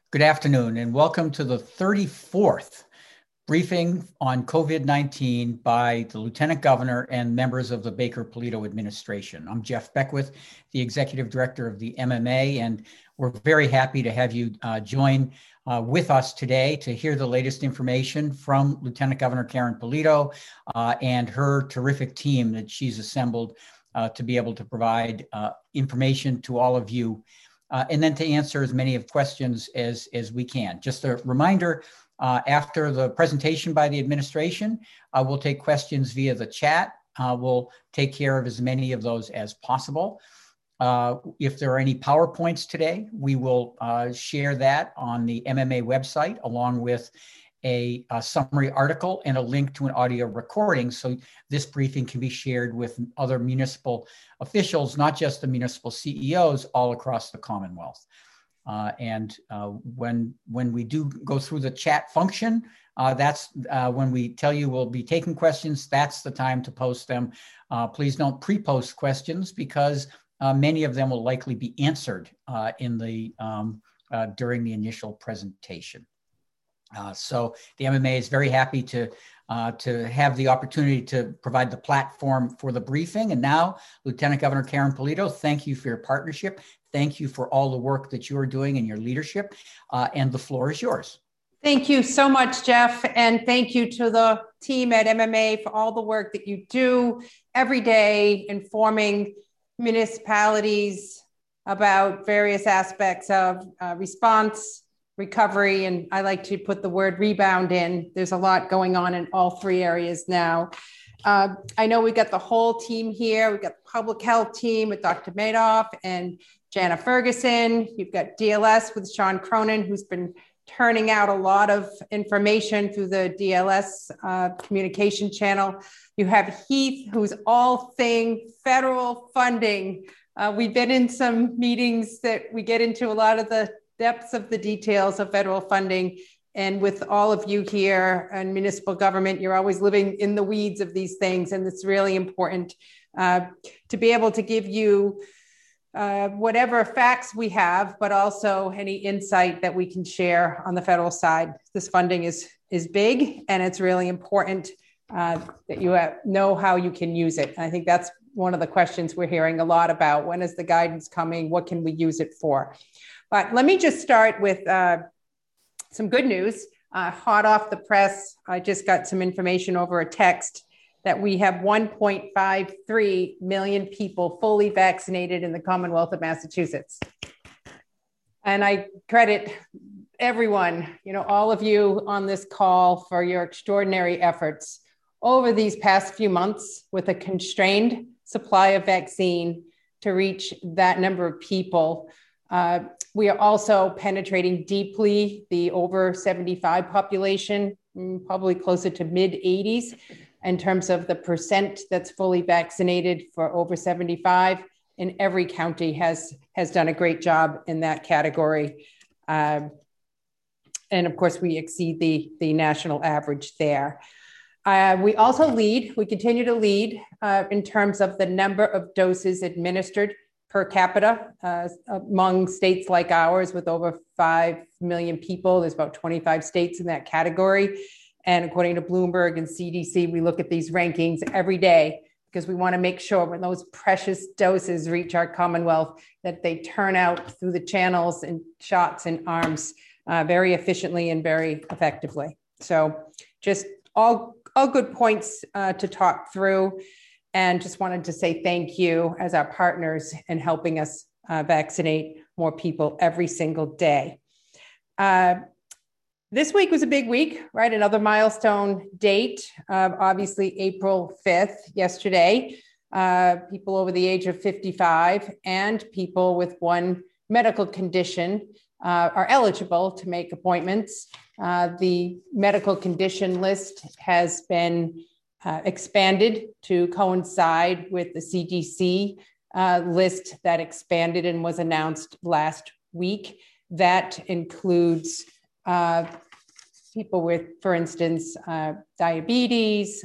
Good afternoon, and welcome to the 34th briefing on COVID-19 by the Lieutenant Governor and members of the Baker-Polito administration. I'm Jeff Beckwith, the Executive Director of the MMA, and we're very happy to have you join with us today to hear the latest information from Lieutenant Governor Karen Polito and her terrific team that she's assembled to be able to provide information to all of you. And then to answer as many of questions as we can. Just a reminder, after the presentation by the administration, we'll take questions via the chat. We'll take care of as many of those as possible. If there are any PowerPoints today, we will share that on the MMA website along with a summary article and a link to an audio recording. So this briefing can be shared with other municipal officials, not just the municipal CEOs all across the Commonwealth. When we do go through the chat function, that's when we tell you we'll be taking questions, that's the time to post them. Please don't pre-post questions because many of them will likely be answered during the initial presentation. So the MMA is very happy to have the opportunity to provide the platform for the briefing. And now, Lieutenant Governor Karen Polito, thank you for your partnership. Thank you for all the work that you are doing and your leadership. And the floor is yours. Thank you so much, Jeff. And thank you to the team at MMA for all the work that you do every day informing municipalities about various aspects of response, recovery, and I like to put the word rebound in. There's a lot going on in all three areas now. I know we've got the whole team here. We've got the public health team with Dr. Madoff and Jana Ferguson. You've got DLS with Sean Cronin, who's been turning out a lot of information through the DLS communication channel. You have Heath, who's all thing federal funding. We've been in some meetings that we get into a lot of the depths of the details of federal funding. And with all of you here and municipal government, you're always living in the weeds of these things. And it's really important to be able to give you whatever facts we have, but also any insight that we can share on the federal side. This funding is big, and it's really important that you know how you can use it. And I think that's one of the questions we're hearing a lot about. When is the guidance coming? What can we use it for? But let me just start with some good news. Hot off the press, I just got some information over a text that we have 1.53 million people fully vaccinated in the Commonwealth of Massachusetts. And I credit everyone, all of you on this call for your extraordinary efforts over these past few months with a constrained supply of vaccine to reach that number of people. We are also penetrating deeply the over 75 population, probably closer to mid 80s in terms of the percent that's fully vaccinated for over 75. And every county has done a great job in that category. And of course, we exceed the national average there. We continue to lead in terms of the number of doses administered per capita among states like ours with over 5 million people. There's about 25 states in that category. And according to Bloomberg and CDC, we look at these rankings every day because we want to make sure when those precious doses reach our Commonwealth that they turn out through the channels and shots and arms very efficiently and very effectively. So just all good points to talk through. And just wanted to say thank you as our partners in helping us vaccinate more people every single day. This week was a big week, right? Another milestone date, obviously April 5th, yesterday. People over the age of 55 and people with one medical condition are eligible to make appointments. The medical condition list has been expanded to coincide with the CDC list that expanded and was announced last week. That includes people with, for instance, diabetes,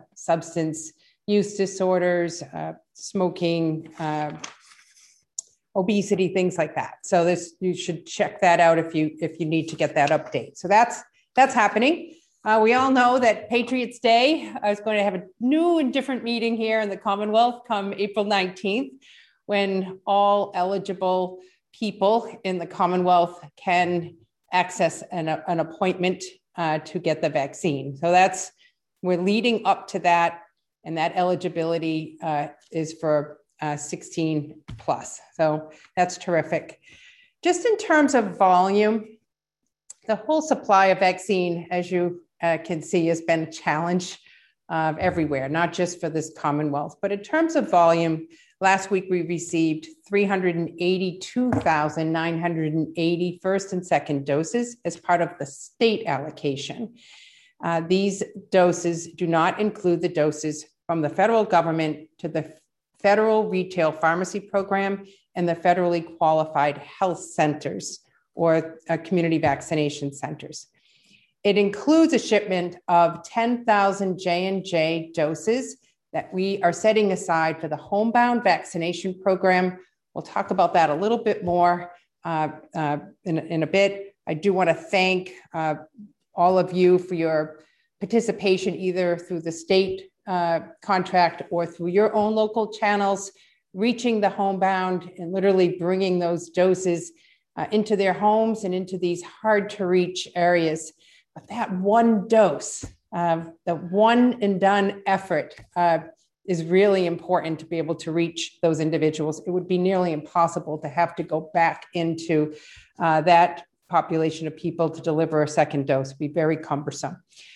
substance use disorders, smoking, obesity, things like that. So you should check that out if you need to get that update. So that's happening. We all know that Patriots Day is going to have a new and different meeting here in the Commonwealth come April 19th, when all eligible people in the Commonwealth can access an appointment to get the vaccine. So we're leading up to that, and that eligibility is for 16 plus. So that's terrific. Just in terms of volume, the whole supply of vaccine, as you can see, has been a challenge everywhere, not just for this Commonwealth. But in terms of volume, last week we received 382,980 first and second doses as part of the state allocation. These doses do not include the doses from the federal government to the Federal Retail Pharmacy Program and the federally qualified health centers or community vaccination centers. It includes a shipment of 10,000 J&J doses that we are setting aside for the homebound vaccination program. We'll talk about that a little bit more in a bit. I do want to thank all of you for your participation, either through the state contract or through your own local channels, reaching the homebound and literally bringing those doses into their homes and into these hard to reach areas. But that one dose, the one and done effort is really important to be able to reach those individuals. It would be nearly impossible to have to go back into that population of people to deliver a second dose. It'd be very cumbersome.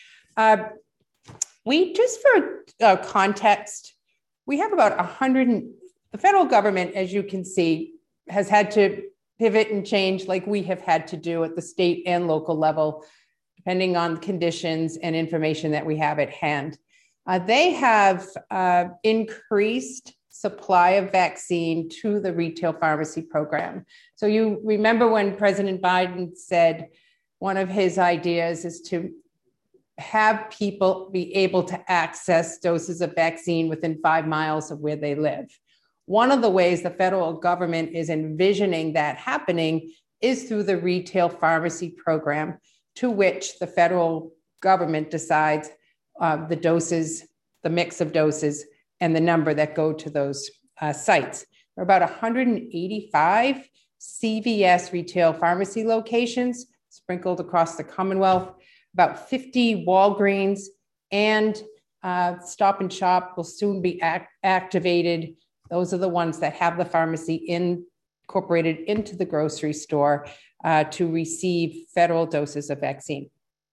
Just for context, we have about 100, the federal government, as you can see, has had to pivot and change like we have had to do at the state and local level, depending on conditions and information that we have at hand. They have increased supply of vaccine to the retail pharmacy program. So you remember when President Biden said one of his ideas is to have people be able to access doses of vaccine within 5 miles of where they live. One of the ways the federal government is envisioning that happening is through the retail pharmacy program, to which the federal government decides the doses, the mix of doses, and the number that go to those sites. There are about 185 CVS retail pharmacy locations sprinkled across the Commonwealth. About 50 Walgreens and Stop and Shop will soon be activated. Those are the ones that have the pharmacy incorporated into the grocery store to receive federal doses of vaccine.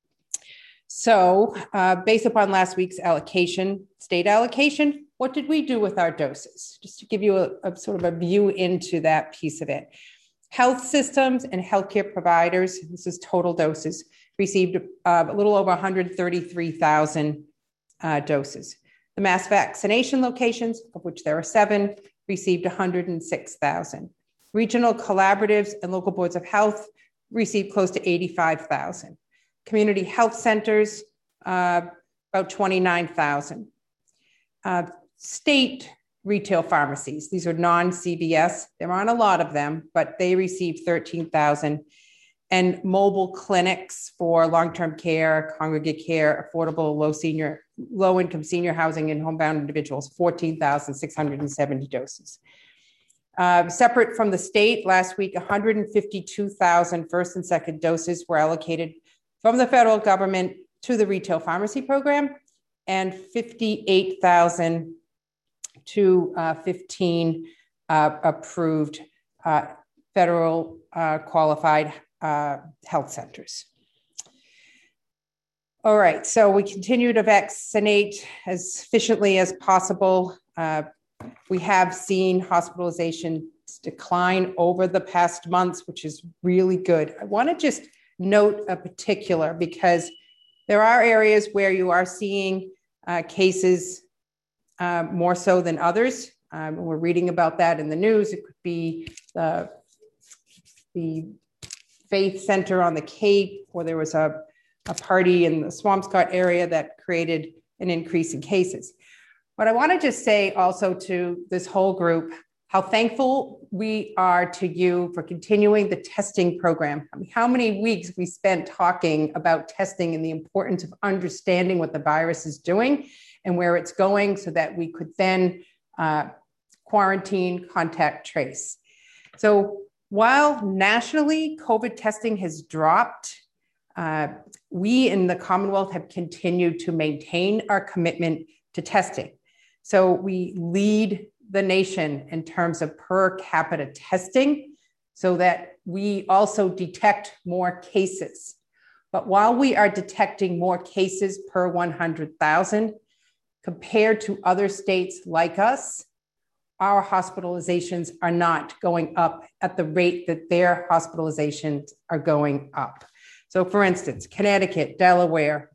So based upon last week's allocation, state allocation, what did we do with our doses? Just to give you a sort of a view into that piece of it. Health systems and healthcare providers, this is total doses, received a little over 133,000 doses. The mass vaccination locations, of which there are 7, received 106,000. Regional collaboratives and local boards of health received close to 85,000. Community health centers, about 29,000. State retail pharmacies, these are non-CVS. There aren't a lot of them, but they received 13,000. And mobile clinics for long-term care, congregate care, affordable low-income senior housing and homebound individuals, 14,670 doses. Separate from the state, last week, 152,000 first and second doses were allocated from the federal government to the retail pharmacy program, and 58,000 to 15 approved federal qualified health centers. All right, so we continue to vaccinate as efficiently as possible. We have seen hospitalizations decline over the past months, which is really good. I want to just note a particular, because there are areas where you are seeing cases more so than others. We're reading about that in the news. It could be the Faith Center on the Cape, where there was a party in the Swampscott area that created an increase in cases. But I want to just say also to this whole group, how thankful we are to you for continuing the testing program. I mean, how many weeks we spent talking about testing and the importance of understanding what the virus is doing and where it's going so that we could then quarantine, contact trace. So while nationally COVID testing has dropped, we in the Commonwealth have continued to maintain our commitment to testing. So we lead the nation in terms of per capita testing so that we also detect more cases. But while we are detecting more cases per 100,000, compared to other states like us, our hospitalizations are not going up at the rate that their hospitalizations are going up. So for instance, Connecticut, Delaware,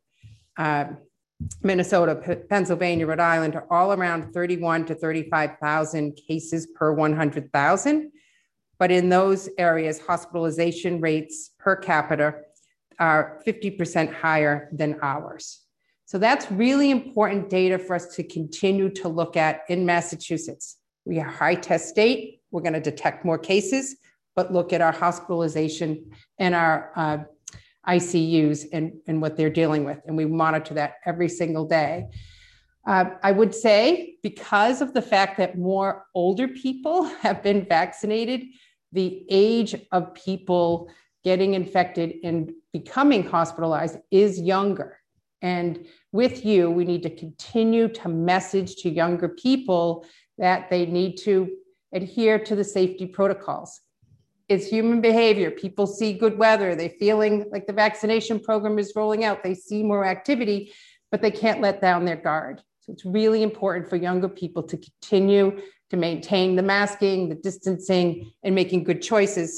Minnesota, Pennsylvania, Rhode Island are all around 31 to 35,000 cases per 100,000. But in those areas, hospitalization rates per capita are 50% higher than ours. So that's really important data for us to continue to look at in Massachusetts. We are a high test state. We're going to detect more cases, but look at our hospitalization and our ICUs and what they're dealing with. And we monitor that every single day. I would say because of the fact that more older people have been vaccinated, the age of people getting infected and becoming hospitalized is younger. And with you, we need to continue to message to younger people that they need to adhere to the safety protocols. It's human behavior. People see good weather. They're feeling like the vaccination program is rolling out. They see more activity, but they can't let down their guard. So it's really important for younger people to continue to maintain the masking, the distancing, and making good choices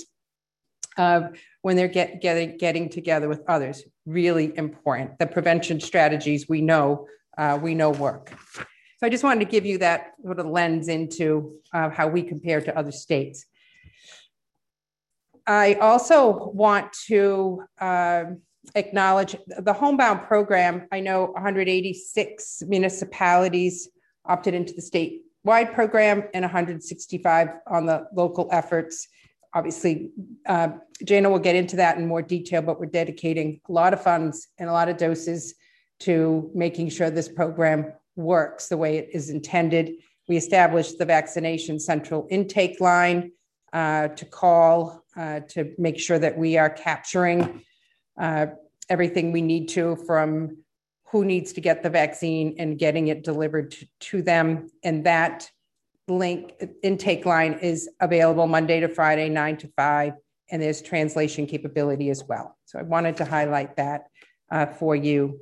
when they're getting together with others. Really important. The prevention strategies we know work. So I just wanted to give you that sort of lens into how we compare to other states. I also want to acknowledge the Homebound program. I know 186 municipalities opted into the statewide program and 165 on the local efforts. Obviously, Jana will get into that in more detail, but we're dedicating a lot of funds and a lot of doses to making sure this program works the way it is intended. We established the vaccination central intake line to call to make sure that we are capturing everything we need to from who needs to get the vaccine and getting it delivered to them. And that intake line is available Monday to Friday, 9 to 5, and there's translation capability as well. So I wanted to highlight that for you.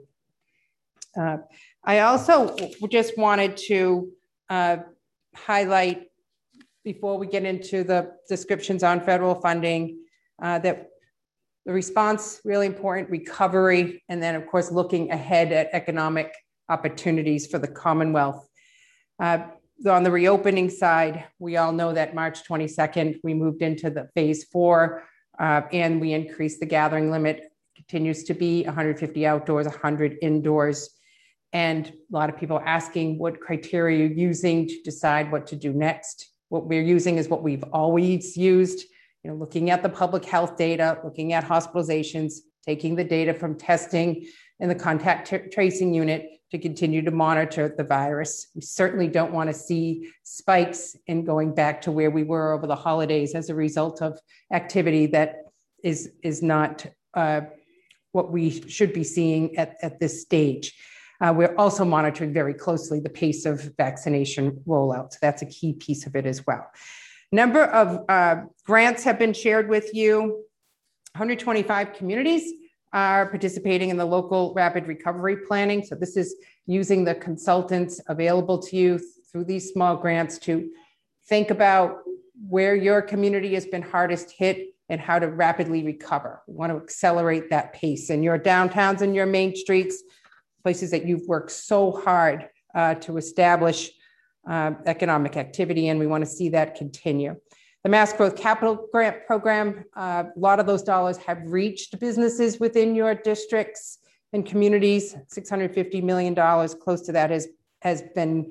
I also just wanted to highlight, before we get into the descriptions on federal funding, that the response, really important, recovery, and then of course, looking ahead at economic opportunities for the Commonwealth. On the reopening side, we all know that March 22nd, we moved into the phase 4 and we increased the gathering limit. Continues to be 150 outdoors, 100 indoors. And a lot of people are asking what criteria you're using to decide what to do next. What we're using is what we've always used, looking at the public health data, looking at hospitalizations, taking the data from testing and the contact tracing unit to continue to monitor the virus. We certainly don't want to see spikes in going back to where we were over the holidays as a result of activity that is not what we should be seeing at this stage. We're also monitoring very closely the pace of vaccination rollout. So that's a key piece of it as well. Number of grants have been shared with you. 125 communities are participating in the local rapid recovery planning. So this is using the consultants available to you through these small grants to think about where your community has been hardest hit and how to rapidly recover. We want to accelerate that pace in your downtowns and your main streets, places that you've worked so hard to establish economic activity, and we want to see that continue. The Mass Growth Capital Grant Program, a lot of those dollars have reached businesses within your districts and communities. $650 million, close to that has been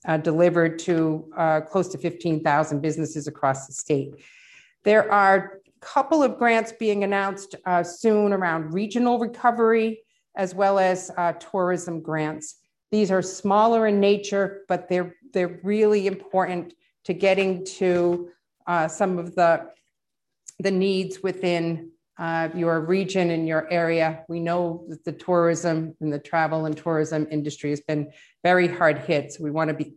delivered to close to 15,000 businesses across the state. There are a couple of grants being announced soon around regional recovery, as well as tourism grants. These are smaller in nature, but they're really important to getting to some of the needs within your region and your area. We know that the tourism and the travel and tourism industry has been very hard hit. So we want to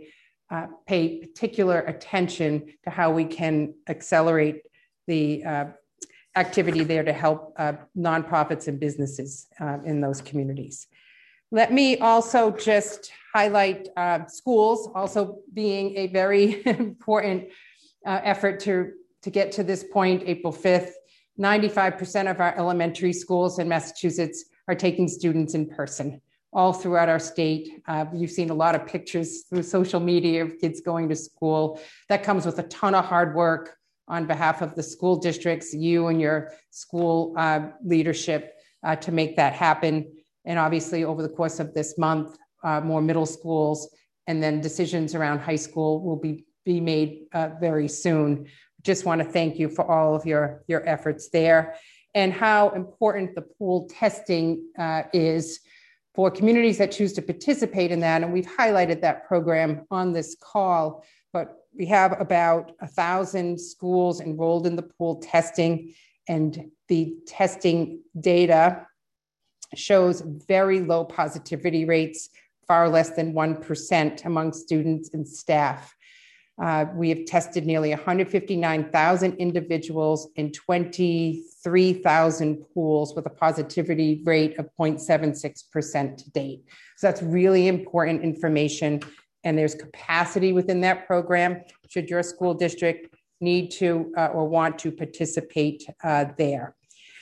pay particular attention to how we can accelerate the activity there to help nonprofits and businesses in those communities. Let me also just highlight schools also being a very important effort to get to this point. April 5th, 95% of our elementary schools in Massachusetts are taking students in person all throughout our state. You've seen a lot of pictures through social media of kids going to school. That comes with a ton of hard work on behalf of the school districts, you and your school leadership to make that happen. And obviously over the course of this month, more middle schools and then decisions around high school will be made very soon. Just want to thank you for all of your efforts there and how important the pool testing is for communities that choose to participate in that. And we've highlighted that program on this call, but we have about 1,000 schools enrolled in the pool testing, and the testing data shows very low positivity rates, far less than 1% among students and staff. We have tested nearly 159,000 individuals in 23,000 pools with a positivity rate of 0.76% to date. So that's really important information. And there's capacity within that program should your school district need to or want to participate there.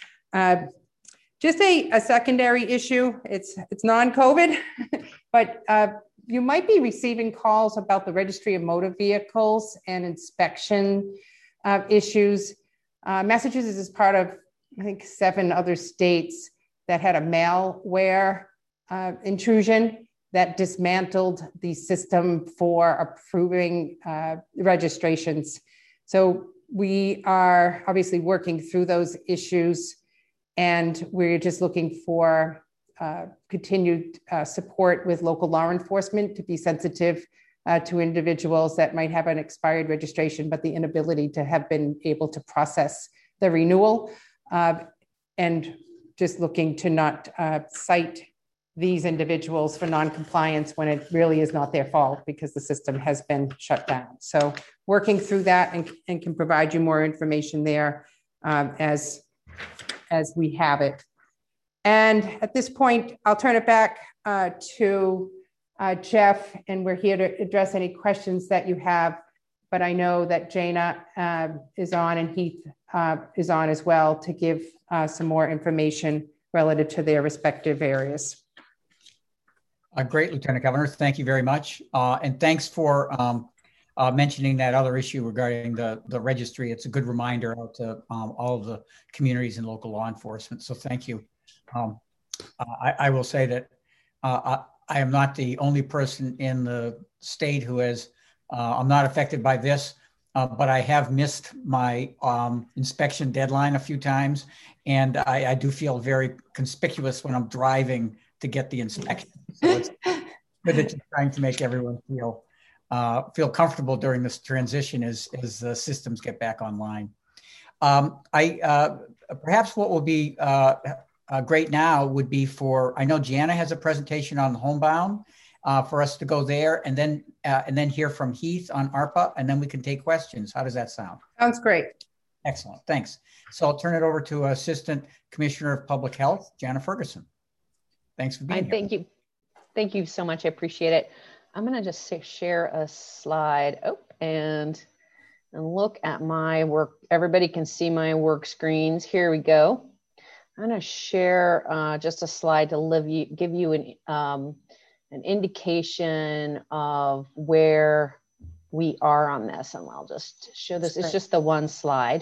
Just a secondary issue, it's non-COVID, but you might be receiving calls about the registry of motor vehicles and inspection issues. Massachusetts is part of, I think, 7 other states that had a malware intrusion that dismantled the system for approving registrations. So we are obviously working through those issues, and we're just looking for continued support with local law enforcement to be sensitive to individuals that might have an expired registration, but the inability to have been able to process the renewal, and just looking to not cite these individuals for non-compliance when it really is not their fault because the system has been shut down. So working through that and can provide you more information there as we have it. And at this point, I'll turn it back to Jeff, and we're here to address any questions that you have. But I know that Jana is on and Heath is on as well to give some more information relative to their respective areas. Great, Lieutenant Governor. Thank you very much. And thanks for mentioning that other issue regarding the registry. It's a good reminder to all of the communities and local law enforcement. So thank you. I will say that I am not the only person in the state who has, I'm not affected by this, but I have missed my inspection deadline a few times. And I do feel very conspicuous when I'm driving to get the inspection. So it's good that you're trying to make everyone feel comfortable during this transition as the systems get back online. Perhaps what will be great now would be I know Jana has a presentation on Homebound for us to go there and then hear from Heath on ARPA, and then we can take questions. How does that sound? Sounds great. Excellent, thanks. So I'll turn it over to Assistant Commissioner of Public Health, Jana Ferguson. Thanks for being here. Thank you. Thank you so much. I appreciate it. I'm going to just share a slide and look at my work. Everybody can see my work screens. Here we go. I'm going to share just a slide to give you an indication of where we are on this. And I'll just show this. It's just the one slide.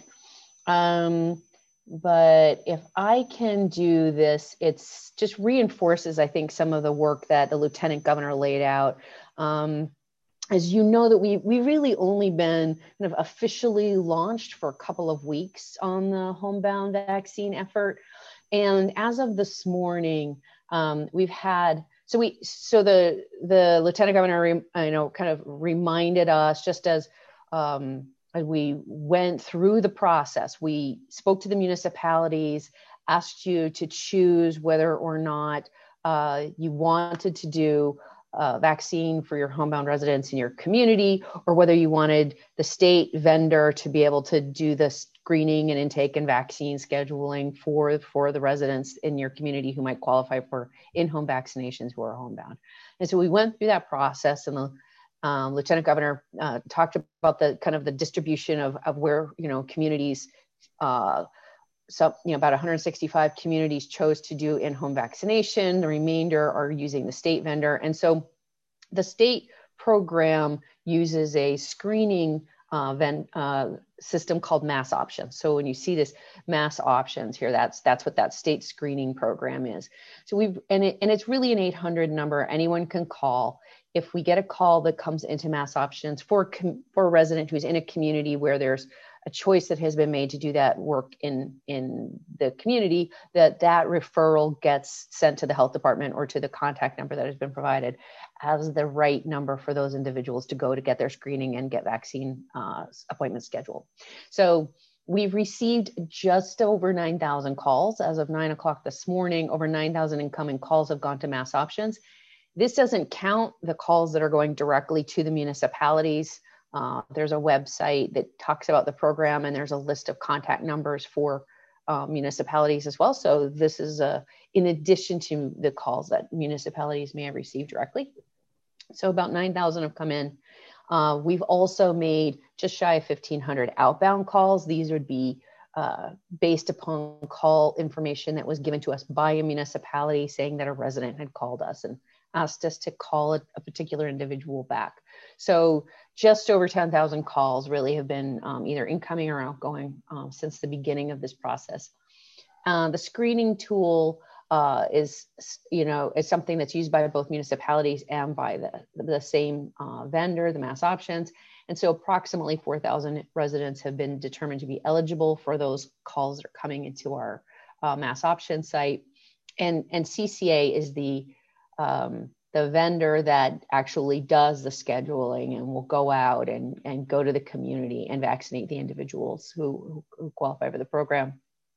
But if I can do this, it's just reinforces, I think, some of the work that the Lieutenant Governor laid out. as you know, that we really only been kind of officially launched for a couple of weeks on the homebound vaccine effort. And as of this morning, we've had, so the Lieutenant Governor, kind of reminded us, just as we went through the process, we spoke to the municipalities, asked you to choose whether or not you wanted to do vaccine for your homebound residents in your community, or whether you wanted the state vendor to be able to do the screening and intake and vaccine scheduling for the residents in your community who might qualify for in-home vaccinations who are homebound. And so we went through that process, and the Lieutenant Governor talked about the kind of the distribution of where, communities, about 165 communities chose to do in-home vaccination. The remainder are using the state vendor. And so the state program uses a screening system called Mass Options. So when you see this Mass Options here, that's what that state screening program is. So it's really an 800 number anyone can call. If we get a call that comes into Mass Options for a resident who's in a community where there's a choice that has been made to do that work in the community, that referral gets sent to the health department or to the contact number that has been provided as the right number for those individuals to go to get their screening and get vaccine appointments scheduled. So we've received just over 9,000 calls as of 9 o'clock this morning. Over 9,000 incoming calls have gone to Mass Options. This doesn't count the calls that are going directly to the municipalities. There's a website that talks about the program, and there's a list of contact numbers for municipalities as well. So this is in addition to the calls that municipalities may have received directly. So about 9,000 have come in. We've also made just shy of 1,500 outbound calls. These would be based upon call information that was given to us by a municipality saying that a resident had called us and asked us to call a particular individual back. So just over 10,000 calls really have been either incoming or outgoing since the beginning of this process. The screening tool is something that's used by both municipalities and by the same vendor, the Mass Options. And so approximately 4,000 residents have been determined to be eligible for those calls that are coming into our Mass Option site. And CCA is the vendor that actually does the scheduling and will go out and go to the community and vaccinate the individuals who qualify for the program.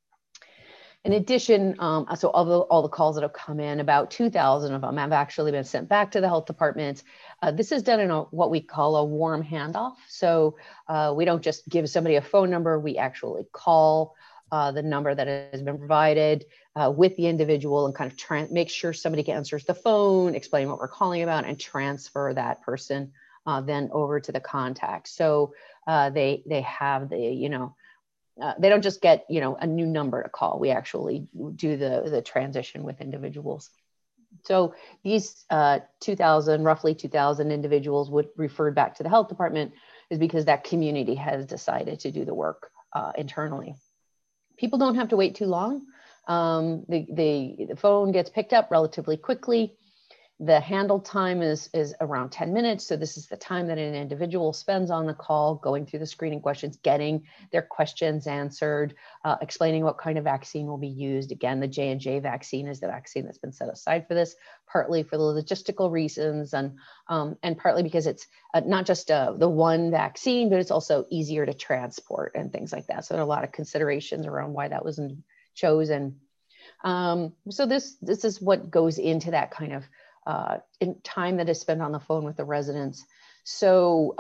In addition, so all the calls that have come in, about 2,000 of them have actually been sent back to the health department. This is done in what we call a warm handoff. So we don't just give somebody a phone number, we actually call the number that has been provided with the individual and kind of make sure somebody answers the phone, explain what we're calling about, and transfer that person then over to the contact. So they have the, they don't just get, a new number to call. We actually do the transition with individuals. So these roughly 2,000 individuals would refer back to the health department is because that community has decided to do the work internally. People don't have to wait too long. The phone gets picked up relatively quickly. The handle time is around 10 minutes. So this is the time that an individual spends on the call, going through the screening questions, getting their questions answered, explaining what kind of vaccine will be used. Again, the J&J vaccine is the vaccine that's been set aside for this, partly for the logistical reasons and partly because it's not just the one vaccine, but it's also easier to transport and things like that. So there are a lot of considerations around why that was chosen. So this is what goes into that kind of in time that is spent on the phone with the residents. So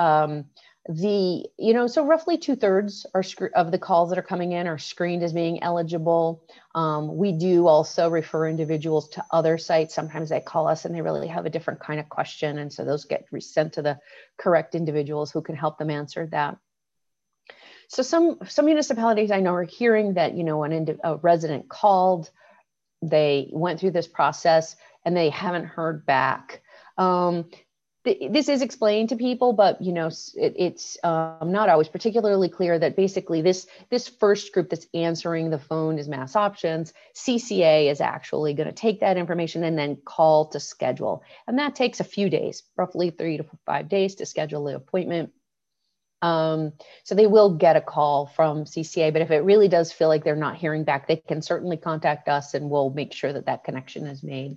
so roughly 2/3 of the calls that are coming in are screened as being eligible. We do also refer individuals to other sites. Sometimes they call us and they really have a different kind of question. And so those get sent to the correct individuals who can help them answer that. So some municipalities I know are hearing that, a resident called, they went through this process and they haven't heard back. this is explained to people, but it's not always particularly clear that basically this first group that's answering the phone is Mass Options. CCA is actually going to take that information and then call to schedule, and that takes a few days, roughly 3 to 5 days to schedule the appointment. So they will get a call from CCA, but if it really does feel like they're not hearing back, they can certainly contact us and we'll make sure that that connection is made.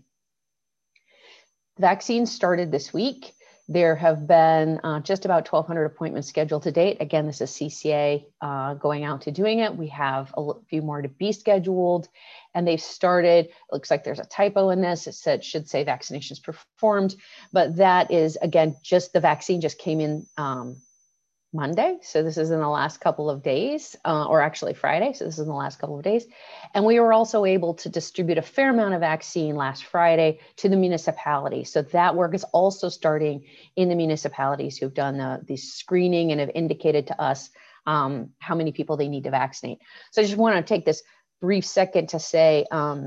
Vaccines started this week. There have been just about 1,200 appointments scheduled to date. Again, this is CCA going out to doing it. We have a few more to be scheduled, and they've started. It looks like there's a typo in this. It should say vaccinations performed, but that is, again, just the vaccine just came in Monday. So this is in the last couple of days, or actually Friday. So this is in the last couple of days. And we were also able to distribute a fair amount of vaccine last Friday to the municipality. So that work is also starting in the municipalities who've done the screening and have indicated to us how many people they need to vaccinate. So I just want to take this brief second to say,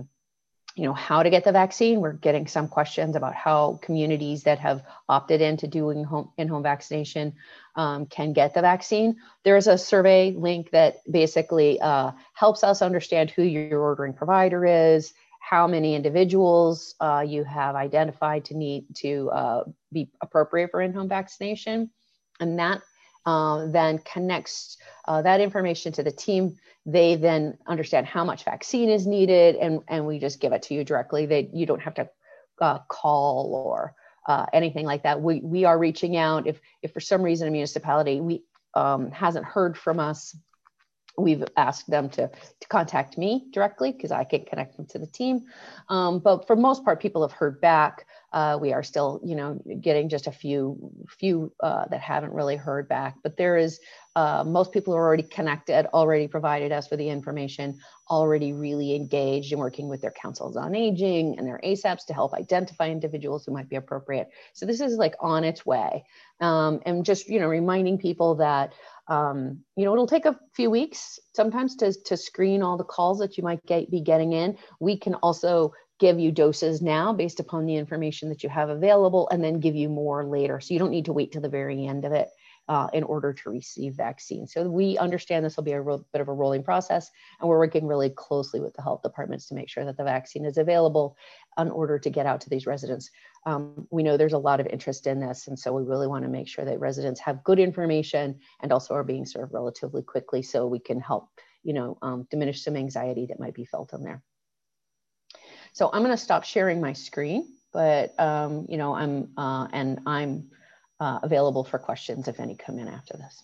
how to get the vaccine. We're getting some questions about how communities that have opted into doing in-home vaccination can get the vaccine. There's a survey link that basically helps us understand who your ordering provider is, how many individuals you have identified to need to be appropriate for in-home vaccination. And that then connects that information to the team. They then understand how much vaccine is needed, and we just give it to you directly. You don't have to call or anything like that. We are reaching out. If for some reason a municipality hasn't heard from us, we've asked them to contact me directly because I can connect them to the team. But for most part, people have heard back. We are still, getting just a few that haven't really heard back. But there is most people are already connected, already provided us with the information, already really engaged in working with their councils on aging and their ASAPs to help identify individuals who might be appropriate. So this is like on its way, and just reminding people that. It'll take a few weeks sometimes to screen all the calls that you might be getting in. We can also give you doses now based upon the information that you have available, and then give you more later. So you don't need to wait till the very end of it in order to receive vaccine. So we understand this will be a bit of a rolling process, and we're working really closely with the health departments to make sure that the vaccine is available in order to get out to these residents. We know there's a lot of interest in this, and so we really want to make sure that residents have good information and also are being served relatively quickly so we can help, diminish some anxiety that might be felt on there. So I'm going to stop sharing my screen, but I'm available for questions if any come in after this.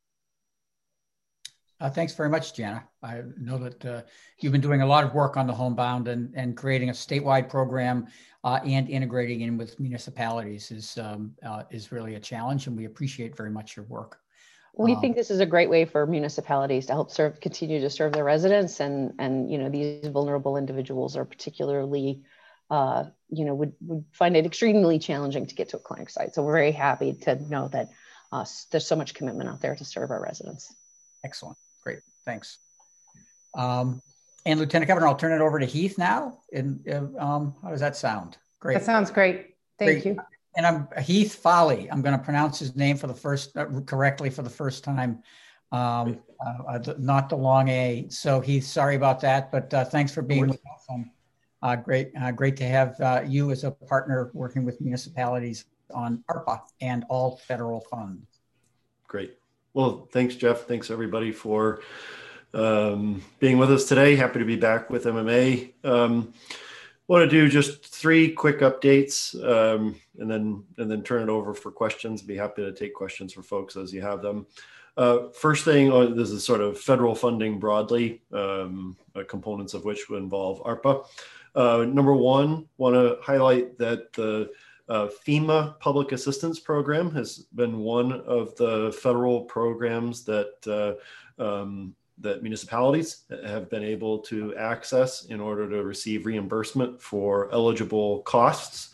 Thanks very much, Jana. I know that you've been doing a lot of work on the Homebound and creating a statewide program and integrating in with municipalities is really a challenge, and we appreciate very much your work. We think this is a great way for municipalities to help continue to serve their residents, and these vulnerable individuals are particularly would find it extremely challenging to get to a clinic site. So we're very happy to know that there's so much commitment out there to serve our residents. Excellent. Great. Thanks. And Lieutenant Governor, I'll turn it over to Heath now. And how does that sound? Great. That sounds great. Thank you. And I'm Heath Foley. I'm going to pronounce his name correctly for the first time, not the long A. So Heath, sorry about that, but thanks for being with us. Great to have you as a partner working with municipalities on ARPA and all federal funds. Great. Well, thanks, Jeff. Thanks, everybody, for being with us today. Happy to be back with MMA. Want to do just 3 quick updates and then turn it over for questions. Be happy to take questions for folks as you have them. First thing, this is sort of federal funding broadly, components of which would involve ARPA. Number 1, want to highlight that the FEMA Public Assistance Program has been one of the federal programs that that municipalities have been able to access in order to receive reimbursement for eligible costs.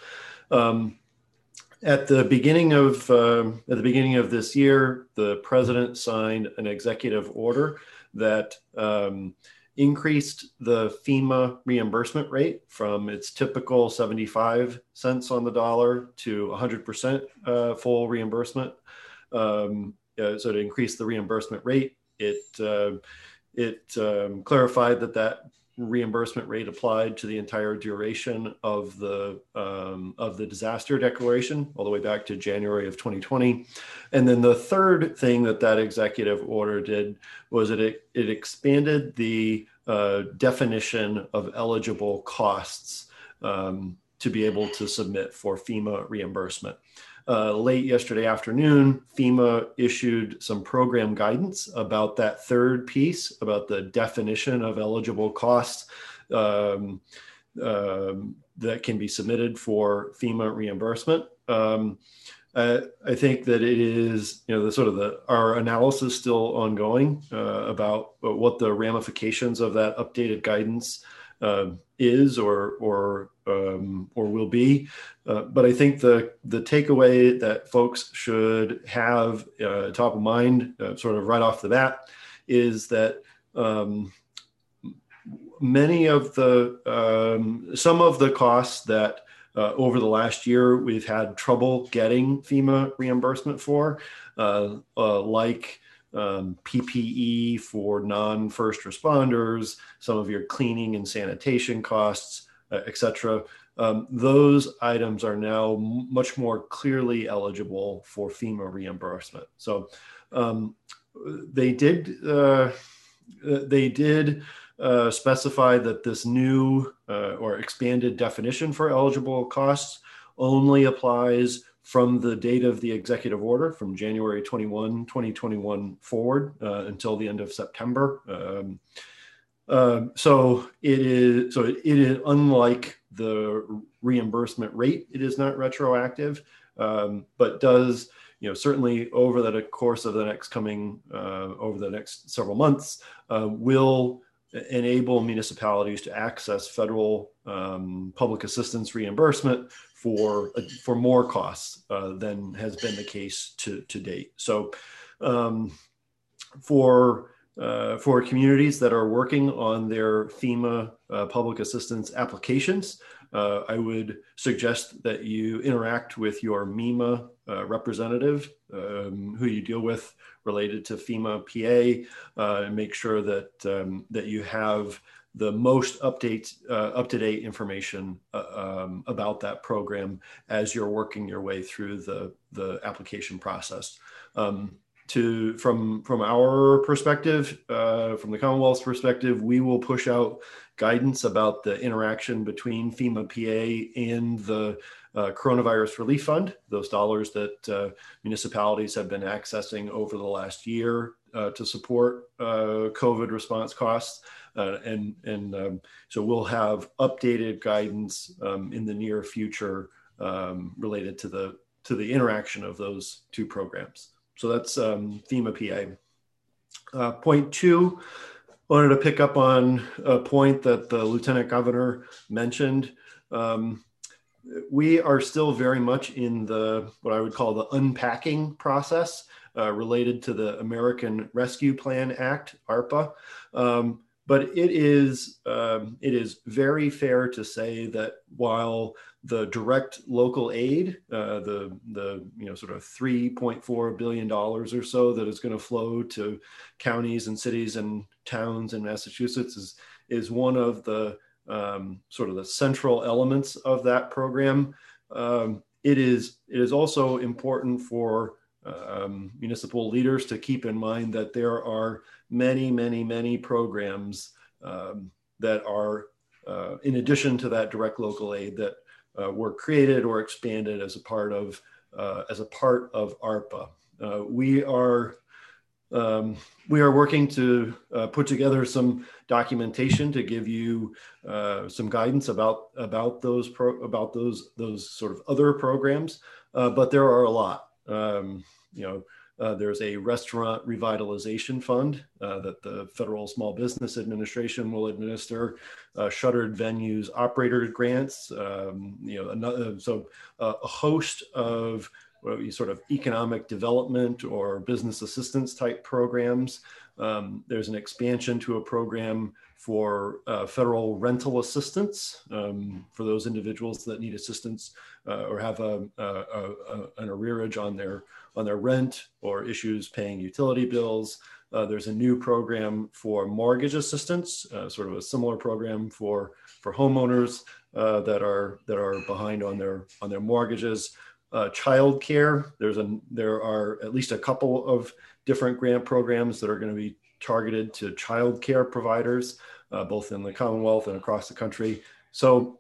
At the beginning of this year, the president signed an executive order that increased the FEMA reimbursement rate from its typical 75 cents on the dollar to 100% full reimbursement. So to increase the reimbursement rate, it clarified that reimbursement rate applied to the entire duration of the disaster declaration, all the way back to January of 2020. And then the third thing that executive order did was it expanded the definition of eligible costs to be able to submit for FEMA reimbursement. Late yesterday afternoon, FEMA issued some program guidance about that third piece, about the definition of eligible costs that can be submitted for FEMA reimbursement. I think that it is, our analysis still ongoing about what the ramifications of that updated guidance is or will be. But I think the takeaway that folks should have top of mind, sort of right off the bat, is that some of the costs that over the last year we've had trouble getting FEMA reimbursement for, like PPE for non-first responders, some of your cleaning and sanitation costs, et cetera. Those items are now much more clearly eligible for FEMA reimbursement. So they did specify that this new or expanded definition for eligible costs only applies from the date of the executive order, from January 21, 2021 forward until the end of September. So it is unlike the reimbursement rate. It is not retroactive, but does, certainly over the course of the next over the next several months, will enable municipalities to access federal public assistance reimbursement for more costs than has been the case to date. So for communities that are working on their FEMA public assistance applications, I would suggest that you interact with your MEMA representative who you deal with related to FEMA PA, and make sure that you have the most up-to-date information about that program as you're working your way through the application process. From our perspective, from the Commonwealth's perspective, we will push out guidance about the interaction between FEMA PA and the Coronavirus Relief Fund, those dollars that municipalities have been accessing over the last year to support COVID response costs. So we'll have updated guidance in the near future related to the interaction of those two programs. So that's FEMA PA. Point two, wanted to pick up on a point that the Lieutenant Governor mentioned. We are still very much in what I would call the unpacking process related to the American Rescue Plan Act, ARPA. But it is very fair to say that while the direct local aid, the sort of $3.4 billion or so that is going to flow to counties and cities and towns in Massachusetts is one of the sort of the central elements of that program. It is also important for municipal leaders to keep in mind that there are many programs that are in addition to that direct local aid that were created or expanded as a part of ARPA. We are working to put together some documentation to give you some guidance about those sort of other programs, but there are a lot. There's a restaurant revitalization fund that the Federal Small Business Administration will administer, shuttered venues operator grants, so a host of sort of economic development or business assistance type programs. There's an expansion to a program for federal rental assistance for those individuals that need assistance or have an arrearage on their rent or issues paying utility bills. There's a new program for mortgage assistance, sort of a similar program for homeowners that are behind on their mortgages. Child care, there are at least a couple of different grant programs that are going to be targeted to child care providers, both in the Commonwealth and across the country. So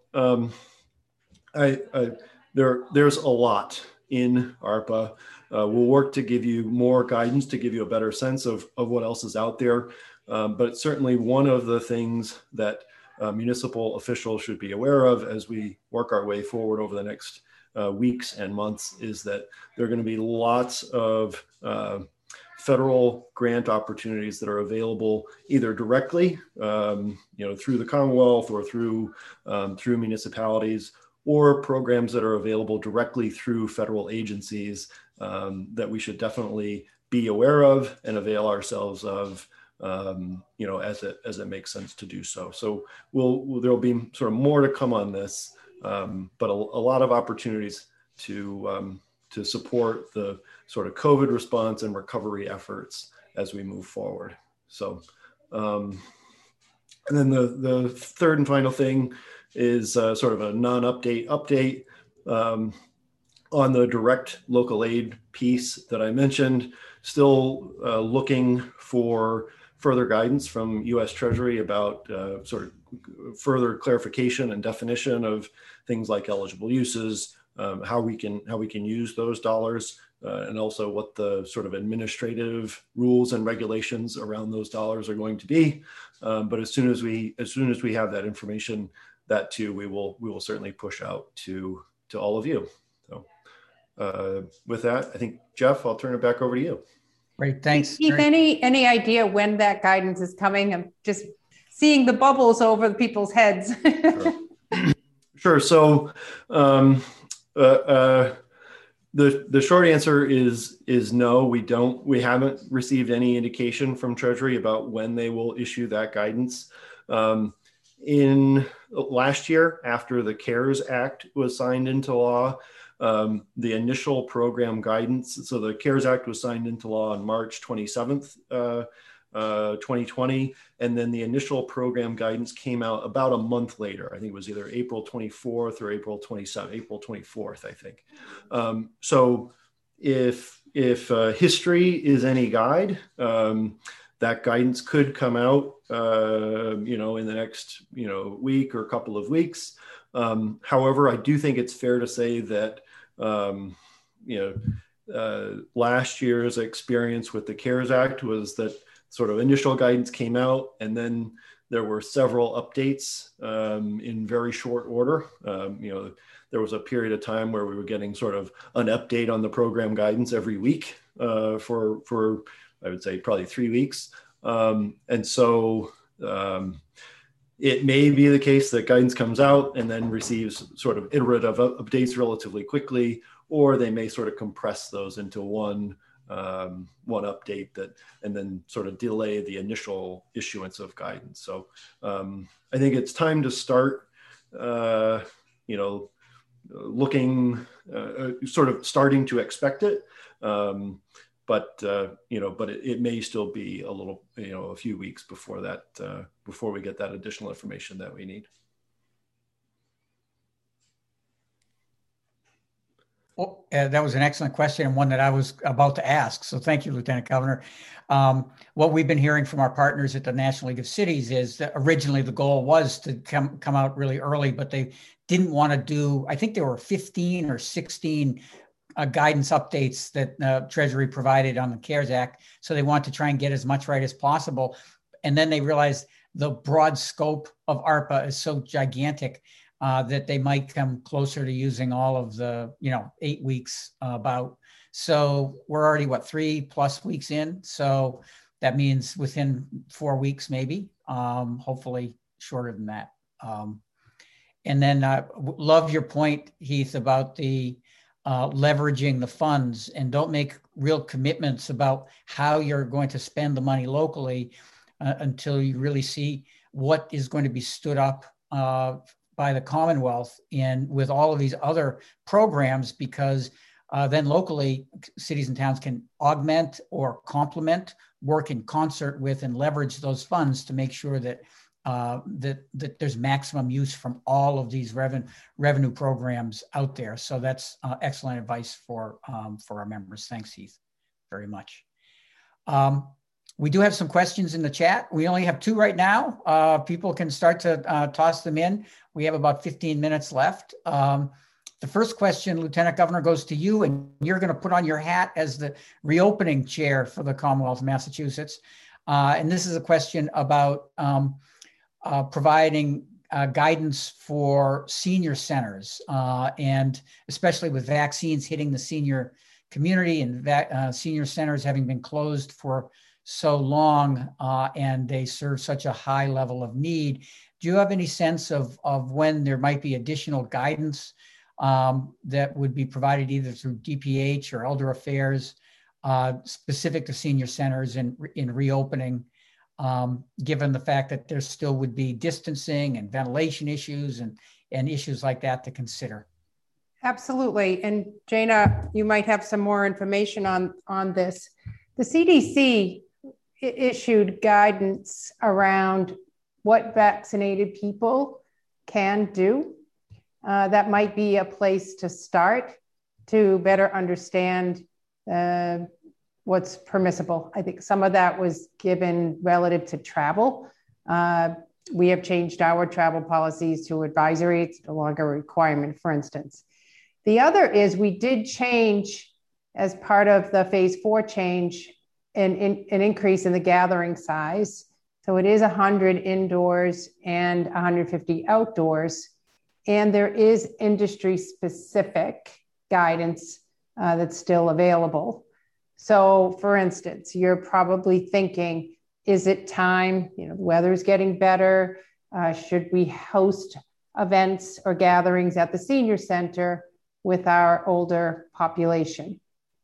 there's a lot in ARPA. We'll work to give you more guidance, to give you a better sense of what else is out there. But certainly one of the things that municipal officials should be aware of as we work our way forward over the next weeks and months is that there are going to be lots of federal grant opportunities that are available either directly, through the Commonwealth or through municipalities, or programs that are available directly through federal agencies that we should definitely be aware of and avail ourselves of, as it makes sense to do so. So there'll be sort of more to come on this, but a lot of opportunities to support the sort of COVID response and recovery efforts as we move forward. So, and then the third and final thing is sort of a non-update update on the direct local aid piece that I mentioned. Still looking for further guidance from U.S. Treasury about sort of further clarification and definition of things like eligible uses, how we can use those dollars, and also what the sort of administrative rules and regulations around those dollars are going to be. But as soon as we have that information, that too we will certainly push out to all of you. So with that, I think Jeff, I'll turn it back over to you. Great, thanks. Keith, any idea when that guidance is coming? I'm just seeing the bubbles over the people's heads. Sure. So the short answer is no. We haven't received any indication from Treasury about when they will issue that guidance. In last year, after the CARES Act was signed into law, the initial program guidance, so the CARES Act was signed into law on March 27th, 2020. And then the initial program guidance came out about a month later. I think it was either April 24th or April 24th, I think. So if history is any guide, that guidance could come out, in the next, week or couple of weeks. However, I do think it's fair to say that, last year's experience with the CARES Act was that sort of initial guidance came out, and then there were several updates in very short order. There was a period of time where we were getting sort of an update on the program guidance every week for I would say probably 3 weeks. And so it may be the case that guidance comes out and then receives sort of iterative updates relatively quickly, or they may sort of compress those into one update and then sort of delay the initial issuance of guidance. So I think it's time to start, looking, sort of starting to expect it. But it may still be a little, a few weeks before that, before we get that additional information that we need. Well, that was an excellent question and one that I was about to ask. So thank you, Lieutenant Governor. What we've been hearing from our partners at the National League of Cities is that originally the goal was to come out really early, but they didn't want to do, I think there were 15 or 16 guidance updates that Treasury provided on the CARES Act. So they want to try and get as much right as possible. And then they realized the broad scope of ARPA is so gigantic that they might come closer to using all of the, 8 weeks about. So we're already, 3+ weeks in. So that means within 4 weeks, maybe, hopefully shorter than that. And then love your point, Heath, about the leveraging the funds, and don't make real commitments about how you're going to spend the money locally until you really see what is going to be stood up by the Commonwealth and with all of these other programs, because then locally cities and towns can augment or complement, work in concert with, and leverage those funds to make sure that that there's maximum use from all of these revenue programs out there. So that's excellent advice for our members. Thanks, Heath, very much. We do have some questions in the chat. We only have 2 right now. People can start to toss them in. We have about 15 minutes left. The first question, Lieutenant Governor, goes to you, and you're going to put on your hat as the reopening chair for the Commonwealth of Massachusetts. And this is a question about providing guidance for senior centers, and especially with vaccines hitting the senior community and senior centers having been closed for so long, and they serve such a high level of need. Do you have any sense of when there might be additional guidance that would be provided either through DPH or Elder Affairs specific to senior centers in reopening, given the fact that there still would be distancing and ventilation issues and issues like that to consider? Absolutely. And Jana, you might have some more information on this. The CDC issued guidance around what vaccinated people can do. That might be a place to start to better understand what's permissible. I think some of that was given relative to travel. We have changed our travel policies to advisory. It's no longer a requirement, for instance. The other is we did change, as part of the phase 4 change, an increase in the gathering size. So it is 100 indoors and 150 outdoors. And there is industry-specific guidance that's still available. So, for instance, you're probably thinking, is it time? The weather's getting better. Should we host events or gatherings at the senior center with our older population?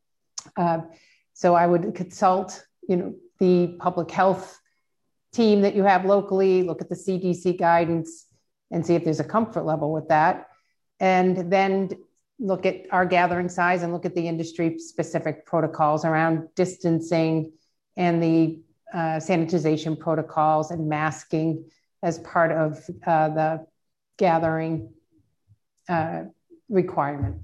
So I would consult, the public health team that you have locally, look at the CDC guidance and see if there's a comfort level with that. And then look at our gathering size and look at the industry specific protocols around distancing and the sanitization protocols and masking as part of the gathering requirement.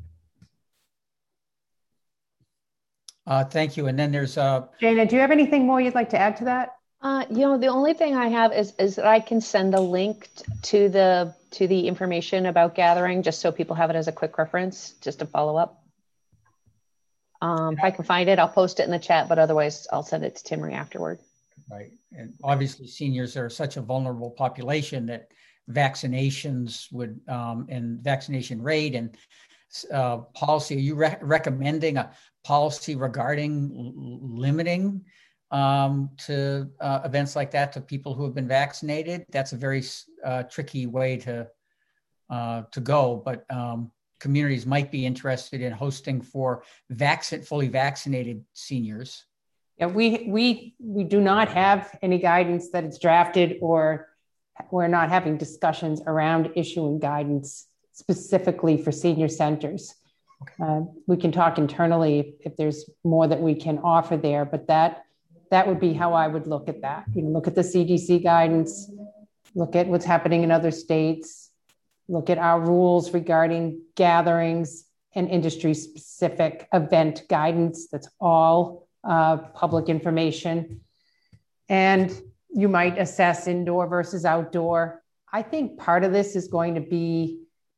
Thank you. And then there's Jana, do you have anything more you'd like to add to that? The only thing I have is that I can send a link to the information about gathering, just so people have it as a quick reference, just to follow up. If I can find it, I'll post it in the chat, but otherwise I'll send it to Timmerie afterward. Right. And obviously seniors are such a vulnerable population that vaccinations would, and vaccination rate and policy, are you recommending a policy regarding limiting to events like that to people who have been vaccinated? That's a very tricky way to go, but communities might be interested in hosting for fully vaccinated seniors. Yeah, we do not have any guidance that it's drafted, or we're not having discussions around issuing guidance specifically for senior centers. Okay. We can talk internally if there's more that we can offer there, but that would be how I would look at that. Look at the CDC guidance, look at what's happening in other states, look at our rules regarding gatherings and industry-specific event guidance. That's all public information. And you might assess indoor versus outdoor. I think part of this is going to be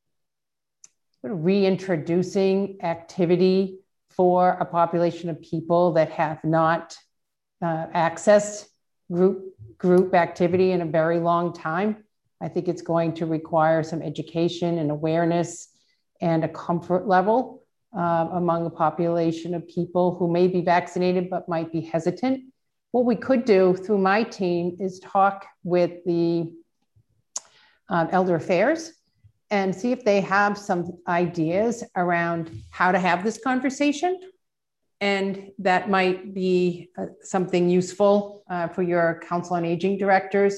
reintroducing activity for a population of people that have not accessed group activity in a very long time. I think it's going to require some education and awareness and a comfort level among a population of people who may be vaccinated but might be hesitant. What we could do through my team is talk with the Elder Affairs and see if they have some ideas around how to have this conversation. And that might be something useful for your Council on Aging directors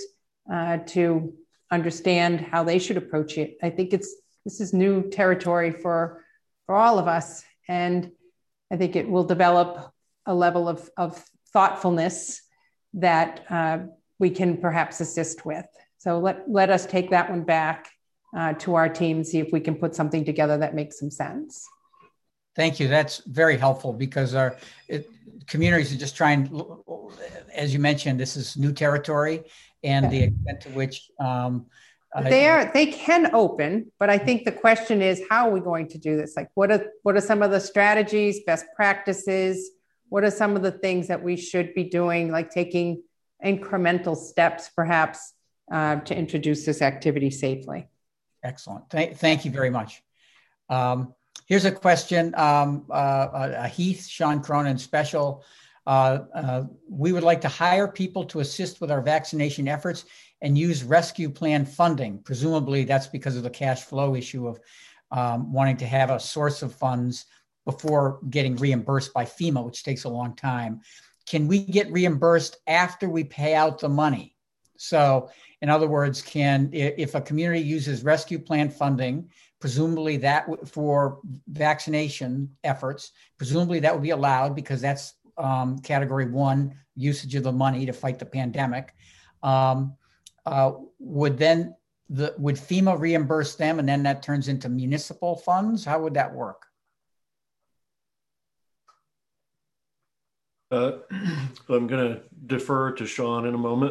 to understand how they should approach it. I think this is new territory for all of us, and I think it will develop a level of thoughtfulness that we can perhaps assist with. So let us take that one back to our team, see if we can put something together that makes some sense. Thank you. That's very helpful because our communities are just trying, as you mentioned, this is new territory, and the extent to which they can open, but I think the question is, how are we going to do this? Like, what are some of the strategies, best practices? What are some of the things that we should be doing, like taking incremental steps, perhaps, to introduce this activity safely? Excellent. Thank you very much. Here's a question, Heath, Sean Cronin special. We would like to hire people to assist with our vaccination efforts and use rescue plan funding. Presumably that's because of the cash flow issue of wanting to have a source of funds before getting reimbursed by FEMA, which takes a long time. Can we get reimbursed after we pay out the money? So in other words, if a community uses rescue plan funding, presumably that for vaccination efforts, presumably that would be allowed because that's category 1 usage of the money to fight the pandemic. Would FEMA reimburse them, and then that turns into municipal funds? How would that work? I'm going to defer to Sean in a moment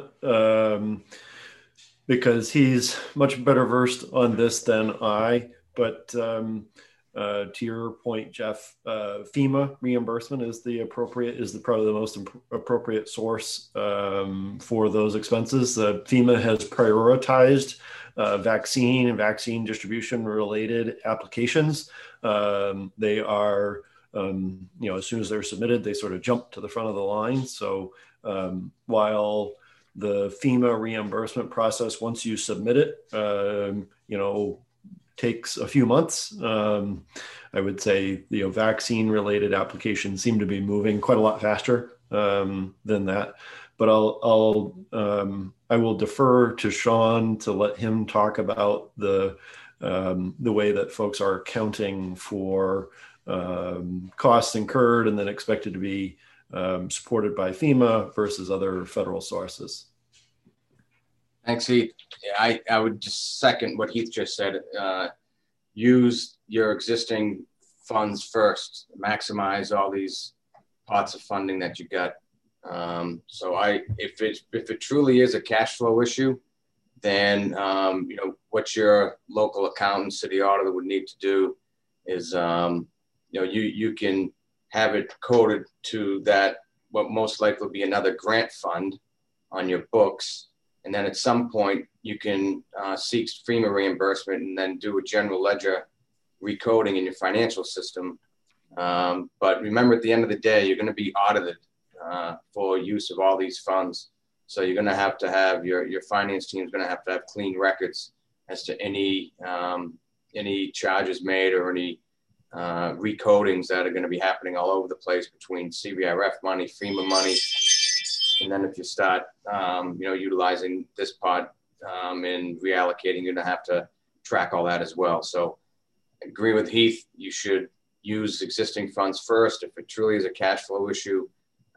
because he's much better versed on this than I. But to your point, Jeff, FEMA reimbursement is probably the most appropriate source for those expenses. FEMA has prioritized vaccine and vaccine distribution related applications. They are, as soon as they're submitted, they sort of jump to the front of the line. So while the FEMA reimbursement process, once you submit it, takes a few months. I would say, vaccine related applications seem to be moving quite a lot faster than that. But I will defer to Sean to let him talk about the way that folks are accounting for costs incurred and then expected to be supported by FEMA versus other federal sources. Thanks, Heath. I would just second what Heath just said. Use your existing funds first. Maximize all these pots of funding that you got. If it truly is a cash flow issue, then what your local accountant, city auditor would need to do is you can have it coded to that what most likely will be another grant fund on your books. And then at some point, you can seek FEMA reimbursement and then do a general ledger recoding in your financial system. But remember, at the end of the day, you're going to be audited for use of all these funds. So you're going to have your finance team is going to have clean records as to any charges made or any recodings that are going to be happening all over the place between CVRF money, FEMA money. And then if you start, utilizing this pot and reallocating, you're going to have to track all that as well. So I agree with Heath. You should use existing funds first. If it truly is a cash flow issue,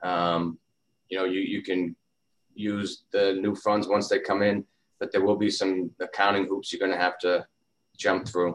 you can use the new funds once they come in, but there will be some accounting hoops you're going to have to jump through.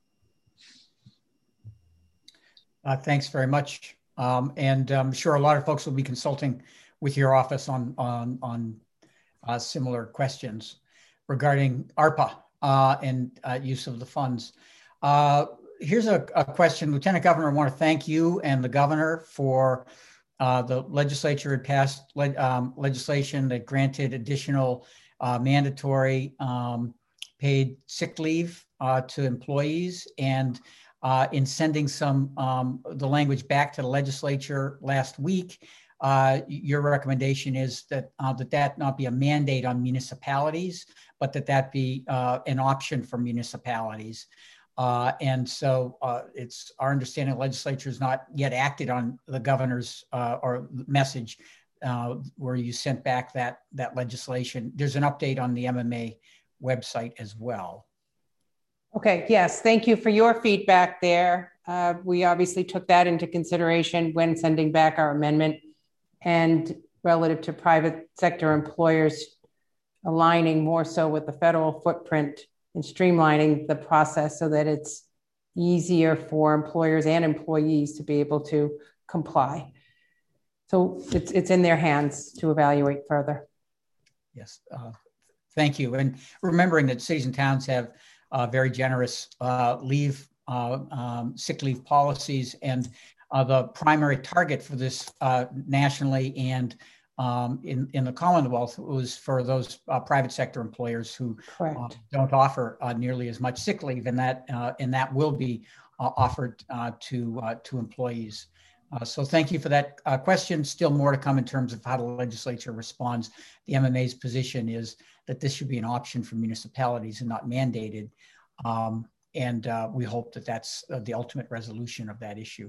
Thanks very much. And I'm sure a lot of folks will be consulting with your office on similar questions regarding ARPA and use of the funds. Here's a question. Lieutenant Governor, I want to thank you and the governor for the legislature had passed legislation that granted additional mandatory paid sick leave to employees, and in sending the language back to the legislature last week, your recommendation is that that not be a mandate on municipalities, but that be an option for municipalities. And so it's our understanding the legislature has not yet acted on the governor's or message, where you sent back that legislation. There's an update on the MMA website as well. Okay, yes, thank you for your feedback there. We obviously took that into consideration when sending back our amendment, and relative to private sector employers, aligning more so with the federal footprint and streamlining the process so that it's easier for employers and employees to be able to comply. So it's in their hands to evaluate further. Yes, thank you. And remembering that cities and towns have very generous sick leave policies, and the primary target for this nationally and in the Commonwealth was for those private sector employers who don't offer nearly as much sick leave, and that will be offered to employees. So thank you for that question. Still more to come in terms of how the legislature responds. The MMA's position is that this should be an option for municipalities and not mandated. And we hope that that's the ultimate resolution of that issue.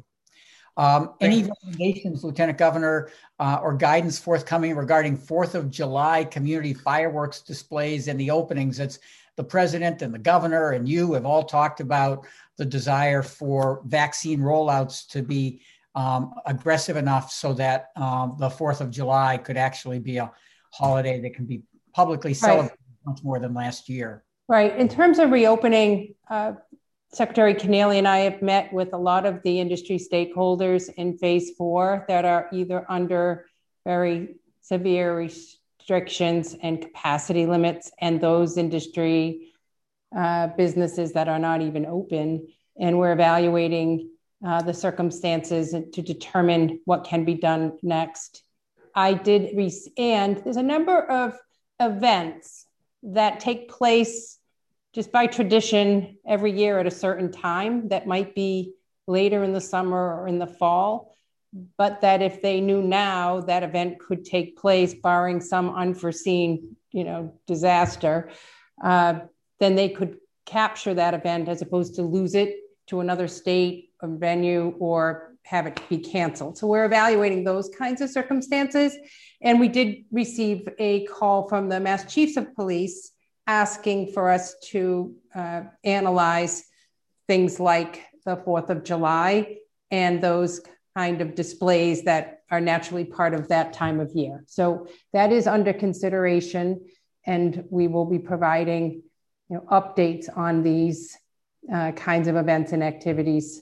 Any recommendations, Lieutenant Governor, or guidance forthcoming regarding 4th of July community fireworks displays and the openings? It's the president and the governor and you have all talked about the desire for vaccine rollouts to be aggressive enough so that the 4th of July could actually be a holiday that can be publicly celebrated much more than last year. Right. In terms of reopening, Secretary Keneally and I have met with a lot of the industry stakeholders in phase 4 that are either under very severe restrictions and capacity limits, and those industry businesses that are not even open. And we're evaluating the circumstances to determine what can be done next. And there's a number of events that take place just by tradition every year at a certain time that might be later in the summer or in the fall, but that if they knew now that event could take place barring some unforeseen, disaster, then they could capture that event as opposed to lose it to another state or venue or have it be canceled. So we're evaluating those kinds of circumstances. And we did receive a call from the Mass Chiefs of Police asking for us to analyze things like the 4th of July and those kind of displays that are naturally part of that time of year. So that is under consideration, and we will be providing updates on these kinds of events and activities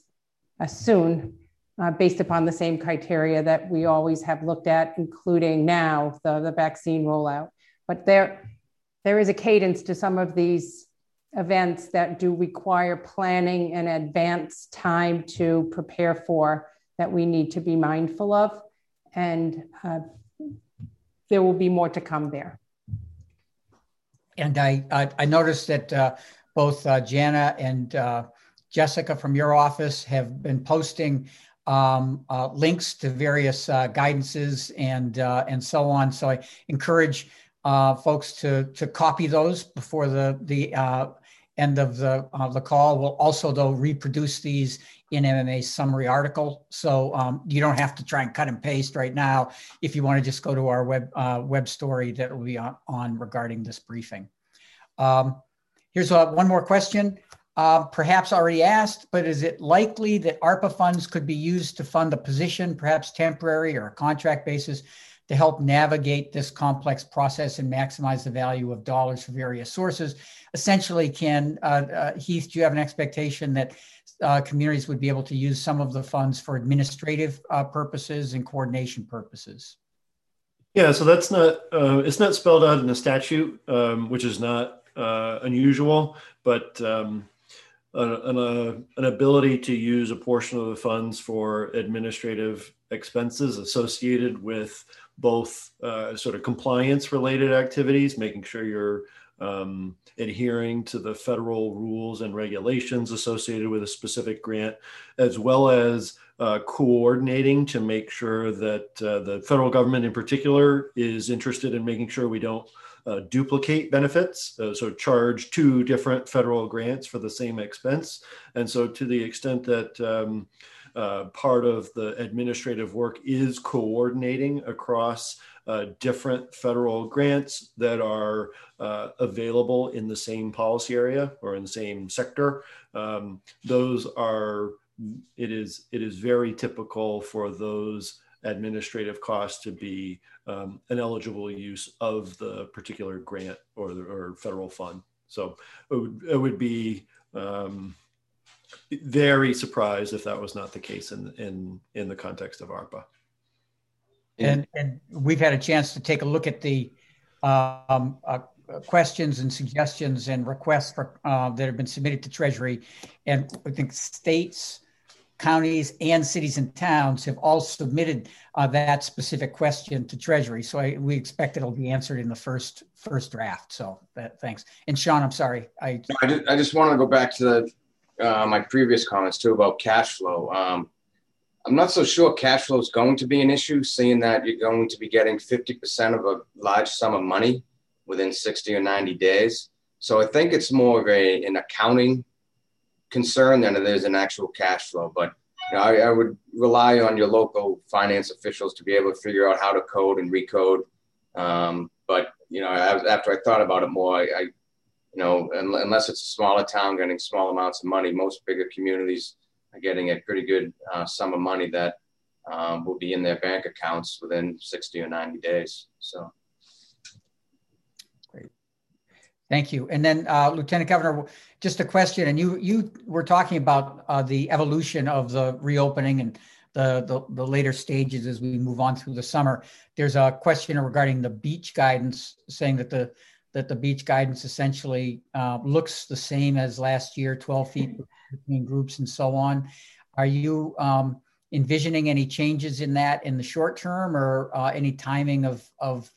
soon, based upon the same criteria that we always have looked at, including now the vaccine rollout. But there is a cadence to some of these events that do require planning and advance time to prepare for, that we need to be mindful of. And there will be more to come there. And I noticed that both Jana and Jessica from your office have been posting links to various guidances and so on. So I encourage folks to copy those before the end of the call. We'll also, though, reproduce these in MMA's summary article. So you don't have to try and cut and paste right now if you want to just go to our web story that will be on regarding this briefing. Here's one more question, perhaps already asked, but is it likely that ARPA funds could be used to fund a position, perhaps temporary or a contract basis, to help navigate this complex process and maximize the value of dollars from various sources? Essentially, Heath, do you have an expectation that communities would be able to use some of the funds for administrative purposes and coordination purposes? Yeah, so that's not, it's not spelled out in the statute, which is not unusual, but an ability to use a portion of the funds for administrative expenses associated with both sort of compliance related activities, making sure you're adhering to the federal rules and regulations associated with a specific grant, as well as coordinating to make sure that the federal government in particular is interested in making sure we don't duplicate benefits, so charge 2 different federal grants for the same expense. And so to the extent that part of the administrative work is coordinating across different federal grants that are available in the same policy area or in the same sector. It is very typical for those administrative costs to be an eligible use of the particular grant or federal fund. So it would be very surprised if that was not the case in the context of ARPA. And we've had a chance to take a look at the questions and suggestions and requests for, that have been submitted to Treasury. And I think states, counties, and cities and towns have all submitted that specific question to Treasury. So we expect it'll be answered in the first draft. So thanks. And Sean, I'm sorry. I just want to go back to my previous comments too about cash flow. I'm not so sure cash flow is going to be an issue, seeing that you're going to be getting 50% of a large sum of money within 60 or 90 days. So I think it's more of an accounting concern than it is an actual cash flow. But I would rely on your local finance officials to be able to figure out how to code and recode. But after I thought about it more, I unless it's a smaller town getting small amounts of money, most bigger communities are getting a pretty good sum of money that will be in their bank accounts within 60 or 90 days. So. Great. Thank you. And then Lieutenant Governor, just a question, and you were talking about the evolution of the reopening and the later stages as we move on through the summer. There's a question regarding the beach guidance, saying that the beach guidance essentially looks the same as last year, 12 feet between groups and so on. Are you envisioning any changes in that in the short term, or any timing of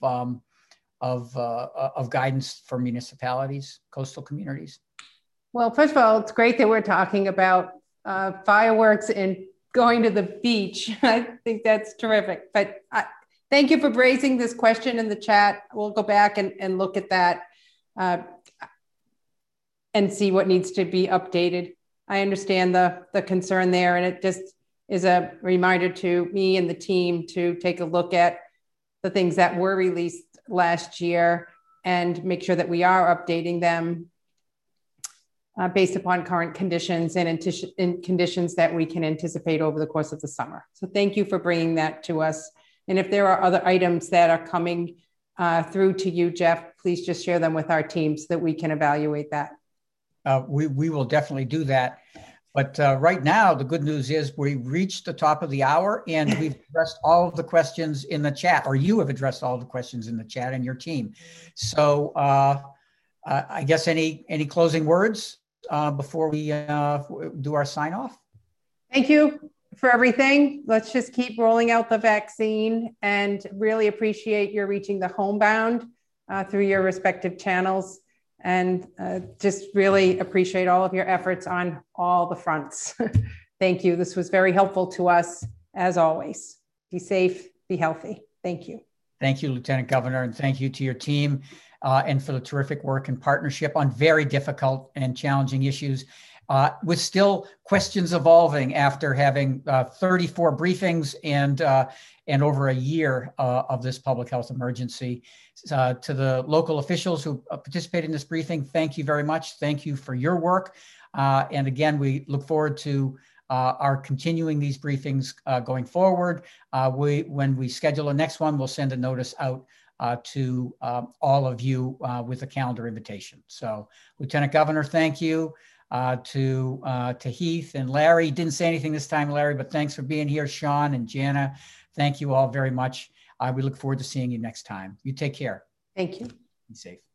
guidance for municipalities, coastal communities? Well, first of all, it's great that we're talking about fireworks and going to the beach. I think that's terrific. But thank you for raising this question in the chat. We'll go back and look at that and see what needs to be updated. I understand the concern there, and it just is a reminder to me and the team to take a look at the things that were released last year and make sure that we are updating them based upon current conditions and conditions that we can anticipate over the course of the summer. So thank you for bringing that to us. And if there are other items that are coming through to you, Jeff, please just share them with our team so that we can evaluate that. We will definitely do that. But right now, the good news is we reached the top of the hour and we've addressed all of the questions in the chat, or you have addressed all of the questions in the chat and your team. So I guess any closing words before we do our sign off? Thank you for everything. Let's just keep rolling out the vaccine, and really appreciate your reaching the homebound through your respective channels. And just really appreciate all of your efforts on all the fronts. Thank you. This was very helpful to us, as always. Be safe, be healthy. Thank you. Thank you, Lieutenant Governor, and thank you to your team and for the terrific work and partnership on very difficult and challenging issues, with still questions evolving after having 34 briefings and over a year of this public health emergency. To the local officials who participated in this briefing, thank you very much. Thank you for your work. And again, we look forward to our continuing these briefings going forward. When we schedule the next one, we'll send a notice out to all of you with a calendar invitation. So, Lieutenant Governor, thank you. To Heath and Larry. Didn't say anything this time, Larry, but thanks for being here. Sean and Jana, thank you all very much. We look forward to seeing you next time. You take care. Thank you. Be safe.